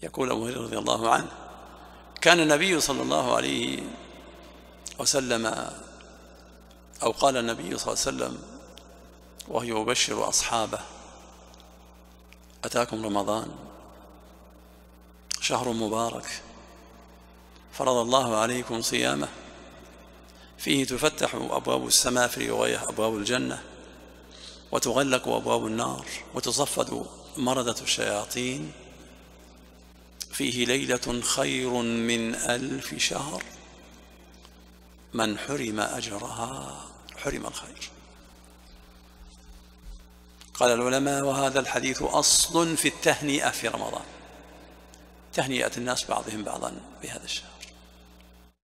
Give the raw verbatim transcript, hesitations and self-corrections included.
يقول أبو هريرة رضي الله عنه: كان النبي صلى الله عليه وسلم أو قال النبي صلى الله عليه وسلم وهو يبشر أصحابه: أتاكم رمضان شهر مبارك فرض الله عليكم صيامه، فيه تفتح أبواب السماء في رواية أبواب الجنة، وتغلق أبواب النار، وتصفد مردة الشياطين، فيه ليلة خير من ألف شهر، من حرم أجرها حرم الخير. قال العلماء: وهذا الحديث أصل في التهنئة في رمضان، تهنئة الناس بعضهم بعضا بهذا الشهر.